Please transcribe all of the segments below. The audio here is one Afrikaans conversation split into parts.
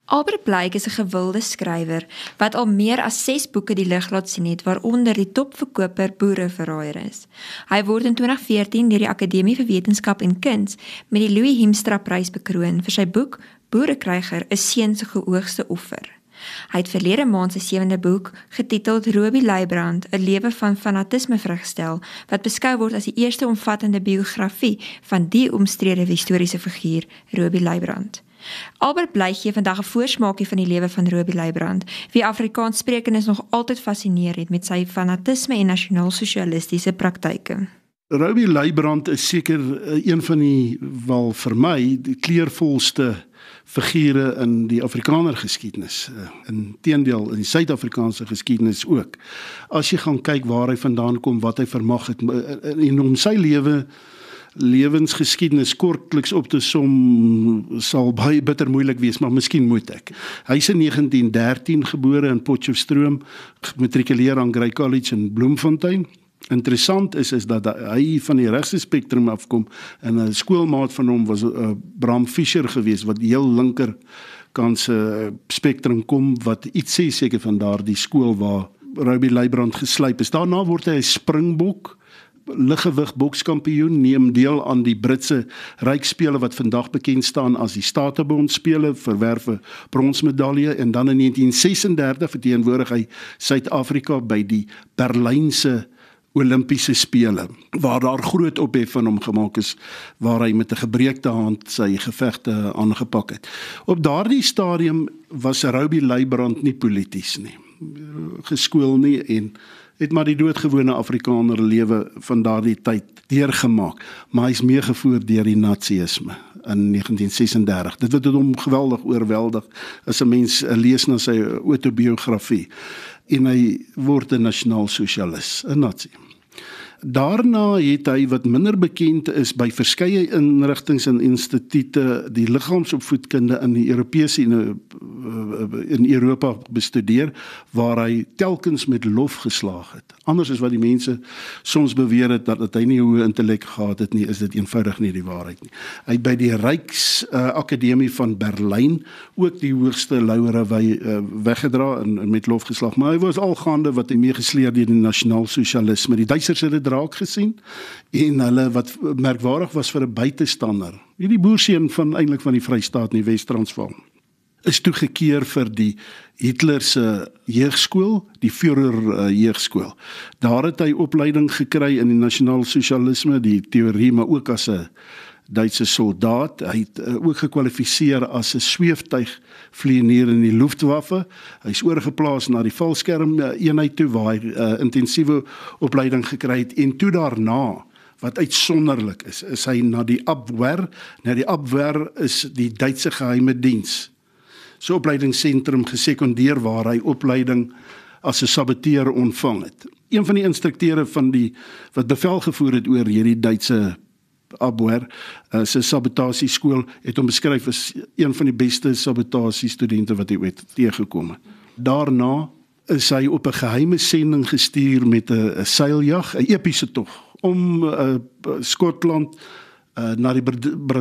Albert Blyk is 'n gewilde skrywer wat al meer as 6 boeke die lig laat sien het, waaronder die topverkoper Boereverraaier is. Hy word in 2014 deur die Akademie vir Wetenskap en Kuns met die Louis Hiemstra Prys bekroon vir sy boek Boerekryger, 'n seun se geoogste offer. Hy het verlede maand sy 7de boek, getiteld Robbie Leibrand, 'n lewe van fanatisme vrygestel, wat beskou word as die eerste omvattende biografie van die omstrede historiese figuur, Robbie Leibrand. Albert Blyk gee vandag 'n voorsmaakie van die lewe van Robbie Leibrand, wie Afrikaanssprekendes nog altyd fascineer het met sy fanatisme en nasionaal-sosialistiese praktyke. Robbie Leibrand is seker een van die, wel vir my, die kleurvolste figure in die Afrikaner geskiedenis. Inteendeel, in die Suid-Afrikaanse geskiedenis ook. As jy gaan kyk waar hy vandaan kom, wat hy vermag het, en om sy lewensgeskiedenis kortliks op te som, sal baie bitter moeilik wees, maar miskien moet ek. Hy is in 1913 gebore in Potchefstroom, gematrikuleer aan Grey College in Bloemfontein. Interessant is dat hy van die regse spektrum afkom, en 'n skoolmaat van hom was Bram Fischer geweest, wat die heel linkerkantse spektrum kom, wat iets sê seker van daardie skool waar Robbie Leibrand geslyp is. Daarna word hy 'n springbok, liggewig bokskampioen, neem deel aan die Britse Ryksspele wat vandag bekend staan as die Statebond spele, verwerf 'n bronsmedalje, en dan in 1936 verteenwoordig hy Suid-Afrika by die Berlynse Olimpiese spele, waar daar groot ophef van hom gemaak is, waar hy met 'n gebreekte hand sy gevegte aangepak het. Op daardie stadium was Robbie Leibrand nie polities nie, geskool nie, en het maar die doodgewone Afrikaner lewe van daardie tyd deurgemaak, maar hy is meegevoer deur die Nazisme in 1936. Dit het hom geweldig oorweldig as 'n mens lees na sy autobiografie, en hy word 'n nasionaal-sosialis, 'n nazi. Daarna het hy, wat minder bekend is, by verskeie inrigtings en institute die liggaamsopvoedkunde in die in Europa bestudeer, waar hy telkens met lof geslaag het. Anders as wat die mense soms beweer het, dat hy nie hoë intellek gehad het nie, is dit eenvoudig nie die waarheid nie. Hy het by die Rijksakademie van Berlyn ook die hoogste laure weggedra en met lof geslaag, maar hy was algaande wat hy meegesleer deur die nasionaal-sosialisme. Die Duitsers het dit raak gesien, en hulle, wat merkwaardig was vir 'n buitestander, die boerseun eintlik van die Vrystaat in die Wes-Transvaal, is toegekeer vir die Hitlerse jeugskool, die Führer jeugskool. Daar het hy opleiding gekry in die nasionaal-sosialisme, die teorie, maar ook as 'n Duitse soldaat. Hy het ook gekwalifiseer as 'n sweeftuigvlieënier in die Luftwaffe. Hy is oorgeplaas na die valskerm eenheid toe, waar hy intensiewe opleiding gekry het, en toe daarna, wat uitsonderlik is hy na die Abwehr. Nou die Abwehr is die Duitse geheime diens, so opleidingsentrum gesekondeer, waar hy opleiding as 'n saboteur ontvang het. Een van die instrukteure wat bevel gevoer het oor hierdie Duitse Abwehr, sy sabotasieskool, het hom beskryf as een van die beste sabotasiestudente wat hy ooit teëgekom het. Daarna is hy op 'n geheime sending gestuur met 'n seiljag, 'n epiese tog, om Skotland na die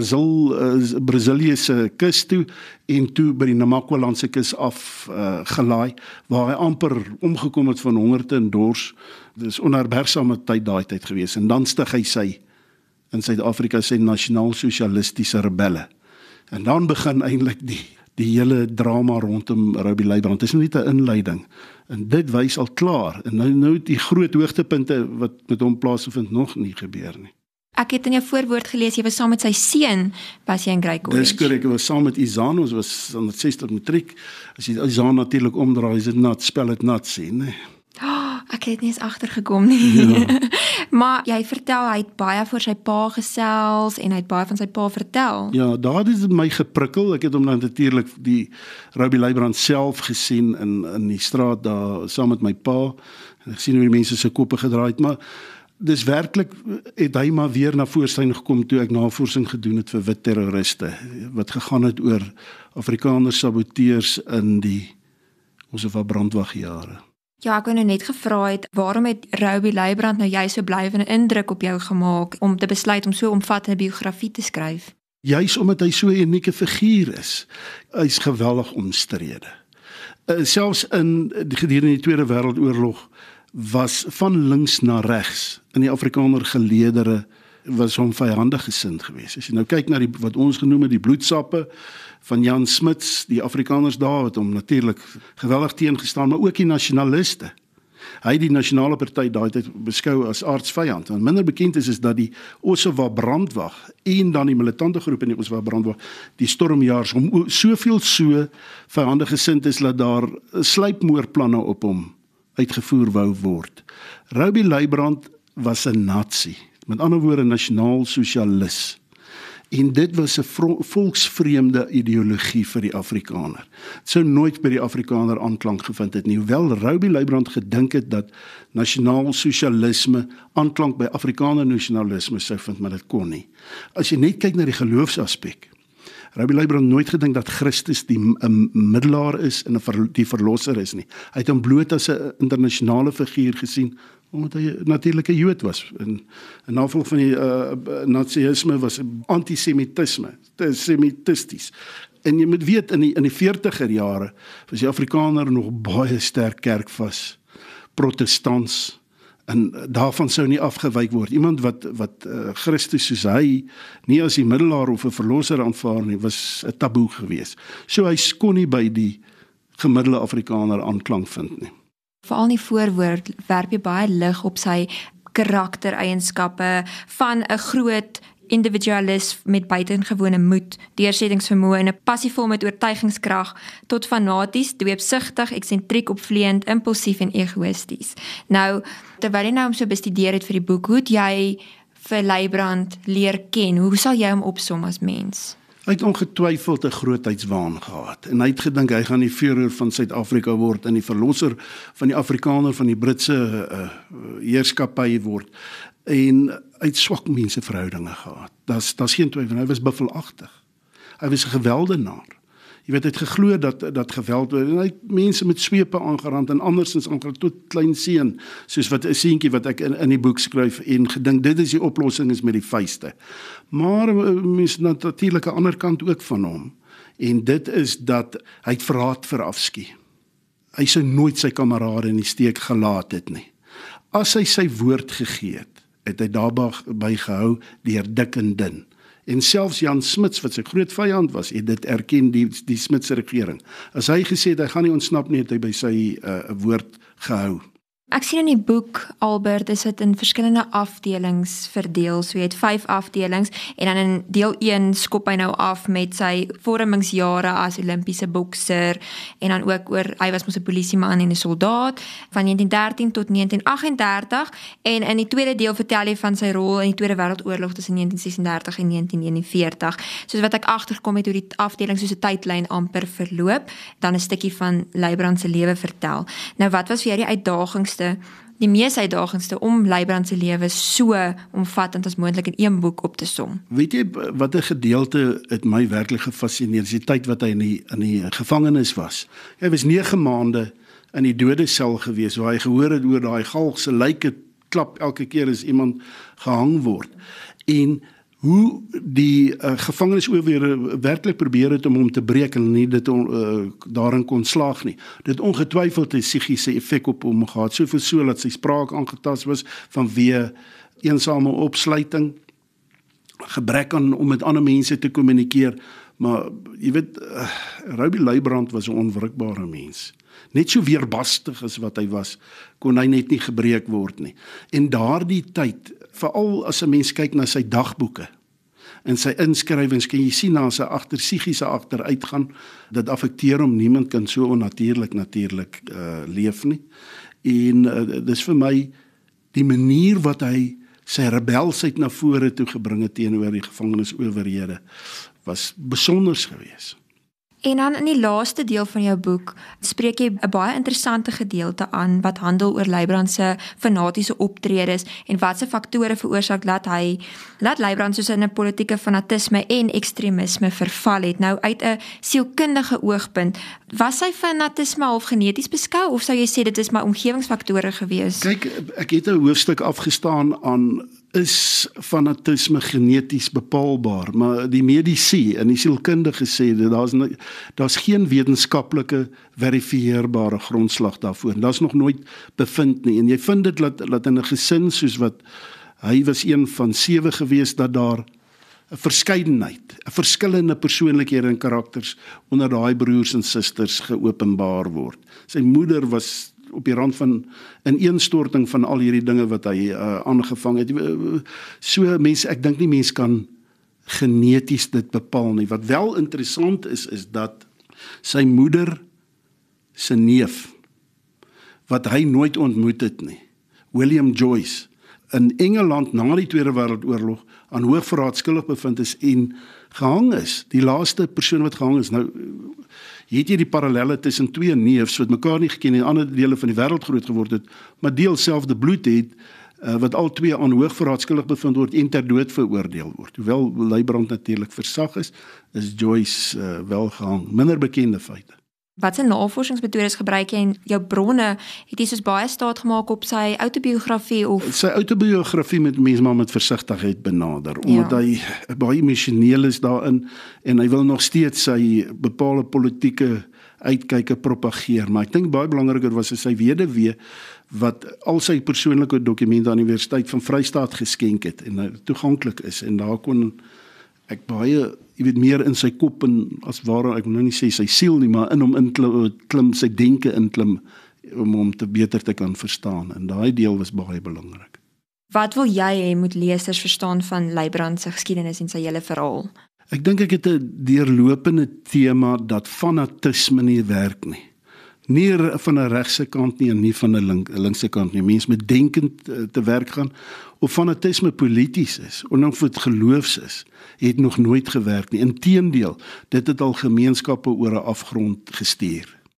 Brasiliese kus toe, en toe by die Namakwalandse kus afgelaai, waar hy amper omgekom het van hongerte en dors. Dit is onherbergsame tyd daai tyd gewees, en dan stig hy in Suid-Afrika sy nasionaal-sosialistiese rebelle. En dan begin eintlik die hele drama rondom Robbie Leibrand. Dit is net 'n inleiding, en dit wys al klaar, en nou die groot hoogtepunte wat met hom plaasvind nog nie gebeur nie. Ek het in jou voorwoord gelees, jy was saam met sy seun, was jy in Grey College? Dis korrek, ek was saam met Izaan, ons was aan die 60 matriek. As jy Izaan natuurlik omdraai, is dit nat, spel dit nat sê, nee. Ek het nie eens agtergekom nie. Ja. Maar jy vertel, hy het baie voor sy pa gesels, en hy het baie van sy pa vertel. Ja, daar het dit my geprikkel. Ek het hom dan natuurlik die Robbie Leibrand self gesien in die straat daar saam met my pa, en ek sien hoe die mense se koppe gedraai het, maar dis werklik het hy maar weer na voorskyn gekom toe ek navorsing gedoen het vir wit terroriste, wat gegaan het oor Afrikaner saboteurs in die Kosovo brandwagjare. Ja, ek wou nou net gevra het, waarom het Robbie Leibrand nou jy so blywende indruk op jou gemaak om te besluit om so 'n omvattende biografie te skryf? Juis omdat hy so 'n unieke figuur is. Hy's geweldig omstrede. Selfs gedurende die Tweede Wêreldoorlog was van links na regs in die Afrikaner geleedere was hom vyandig gesind geweest. As jy nou kyk na wat ons genoem het die bloedsappe van Jan Smuts, die Afrikaners daar het hom natuurlik geweldig teengestaan, maar ook die nasionaliste. Hy het die Nasionale Party daai tyd beskou as aardsvyand. En minder bekend is dat die Ossewa brandwag en dan die militante groep in die Ossewa brandwag, die stormjaars, om soveel so vyandig gesind is dat daar sluipmoordplanne op hom uitgevoer wou word. Rouby Leibrand was 'n nazi, met ander woorde nasionaal sosialis. En dit was 'n volksvreemde ideologie vir die Afrikaner. Het sou nooit by die Afrikaner aanklank gevind het nie, hoewel Rouby Leibrand gedink het dat nasionaal sosialisme aanklank by Afrikaner nasionalisme sou vind, maar dit kon nie. As jy net kyk na die geloofsaspek, Rouby Leibrand nooit gedink dat Christus die middelaar is en die verlosser is nie. Hy het hom bloot as 'n internasionale figuur gesien, omdat hy natuurlik 'n Jood was. En 'n navolg van die nazisme was antisemitisties. En jy moet weet, in die 40er jare was die Afrikaner nog baie sterk kerkvas, protestants, en daarvan sou nie afgewyk word. Iemand wat Christus soos hy nie as die middelaar of 'n verlosser aanvaar nie, was 'n taboe geweest. So hy kon nie by die gemiddelde Afrikaner aanklank vind nie. Veral in die voorwoord werp jy baie lig op sy karaktereienskappe van 'n groot individualis met buitengewone moed, deursettingsvermoë en 'n passievol met oortuigingskrag, tot fanaties, dweepsigtig, eksentriek, opvleend, impulsief en egoïsties. Nou, terwyl jy nou hom so bestudeer het vir die boek, hoe het jy vir Leibrand leer ken? Hoe sal jy hom opsom as mens? Hy het ongetwyfeld 'n grootheidswaan gehad en hy het gedink hy gaan die Führer van Suid-Afrika word en die verlosser van die Afrikaner van die Britse heerskappy word. En hy het swak menseverhoudinge gehad. Daar's geen twyfel, hy was buffelagtig. Hy was 'n geweldenaar. Jy weet, hy het geglo dat geweld word, en hy het mense met swepe aangerand en andersins aangerand tot klein seun, soos wat 'n seentjie wat ek in die boek skryf, en gedink dit is die oplossing is met die vuiste. Maar mense natuurlik 'n ander kant ook van hom, en dit is dat hy het verraad verafskie. Hy sou nooit sy kamerade in die steek gelaat het nie. As hy sy woord gegee het hy daarby gehou deur dik en dun. En selfs Jan Smuts, wat sy groot vyand was, het dit erken, die Smutse regering. As hy gesê het, hy gaan nie ontsnap nie, het hy by sy woord gehou. Ek sien in die boek, Albert, is dit in verskillende afdelings verdeel. So jy het 5 afdelings en dan in deel 1 skop hy nou af met sy vormingsjare as Olimpiese bokser en dan ook oor, hy was mos 'n polisieman en 'n soldaat van 1913 tot 1938 en in die tweede deel vertel hy van sy rol in die Tweede Wêreldoorlog tussen 1936 en 1941. Soos wat ek agterkom het hoe die afdeling soos 'n tydlyn amper verloop, dan 'n stukkie van Leibrand se lewe vertel. Nou wat was vir jou die die mees uitdagendste om Leibrand se lewe so omvattend as moontlik in een boek op te som? Weet jy wat 'n gedeelte het my werklik gefascineer, is die tyd wat hy in die gevangenis was. Hy was 9 maande in die dodesel gewees, waar hy gehoor het oor daai galg se lyke klap elke keer as iemand gehang word. En hoe die gevangenisowerhede werklik probeer het om hom te breek en nie dit daarin kon slaag nie. Dit ongetwyfeld 'n psigiese effek op hom gehad, soveel so dat sy spraak aangetast was vanweë eensame opsluiting, gebrek aan om met ander mense te kommunikeer, maar jy weet, Rouby Leibrand was 'n onwrikbare mens. Net so weerbarstig as wat hy was, kon hy net nie gebreek word nie. En daardie tyd, veral as 'n mens kyk na sy dagboeke en sy inskrywings, kan jy sien na sy psigiese agteruitgaan, dit affekteer hom. Niemand kan so onnatuurlik leef nie. En dis vir my die manier wat hy sy rebelsheid na vore toe gebring het teenoor die gevangenisowerhede was besonders geweest. En dan in die laaste deel van jou boek spreek jy 'n baie interessante gedeelte aan wat handel oor Leibrand se fanatiese optredes en wat se faktore veroorsaak dat Leibrand soos in 'n politieke fanatisme en ekstremisme verval het. Nou uit 'n sielkundige oogpunt, was sy fanatisme half geneties beskou of sou jy sê dit is maar omgewingsfaktore gewees? Kyk, ek het 'n hoofstuk afgestaan aan is fanatisme geneties bepaalbaar, maar die medici en die sielkundige sê daar's geen wetenskaplike verifieerbare grondslag daarvoor. Daar's nog nooit bevind nie. En jy vind dit dat in 'n gesin soos wat hy was een van 7 gewees, dat daar 'n verskeidenheid, 'n verskillende persoonlikhede en karakters onder daai broers en susters geopenbaar word. Sy moeder was op die rand van 'n ineenstorting van al hierdie dinge wat hy aangevang het. So mense, ek dink nie mense kan geneties dit bepaal nie. Wat wel interessant is dat sy moeder se neef, wat hy nooit ontmoet het nie, William Joyce, in Engeland na die Tweede Wêreldoorlog aan hoogverraad skuldig bevind is en gehang is. Die laaste persoon wat gehang is. Nou, het jy die parallelle tussen 2 neefs wat mekaar nie geken en in ander dele van die wêreld groot geword het, maar deel selfde bloed het, wat al 2 aan hoogverraad skuldig bevind word en ter dood veroordeel word. Hoewel Leibrand natuurlik versag is Joyce wel gehang. Minder bekende feite. Wat se navorsingsmetodes gebruik jy en jou bronne, het jy soos baie staat gemaak op sy autobiografie of? Sy autobiografie met mense maar met versigtigheid benader, omdat hy baie emosioneel is daarin en hy wil nog steeds sy bepaalde politieke uitkyke propageer, maar ek dink baie belangriker was sy weduwee wat al sy persoonlike dokumente aan die Universiteit van Vrystaat geskenk het en toeganklik is en daar kon ek baie, jy weet, meer in sy kop en as ware, ek wil nou nie sê sy siel nie, maar in hom inklim, sy denke inklim om hom te beter te kan verstaan en daai deel was baie belangrik. Wat wil jy hê moet lesers verstaan van Leibrand se geskiedenis en sy hele verhaal? Ek dink ek het 'n deurlopende tema dat fanatisme nie werk nie. Nie van 'n regse kant nie en nie van 'n linkse kant nie. Mense met denkend te werk gaan of fanatisme polities is, ondanks wat geloofs is, het nog nooit gewerk nie. Inteendeel, dit het al gemeenskappe oor 'n afgrond gestuur.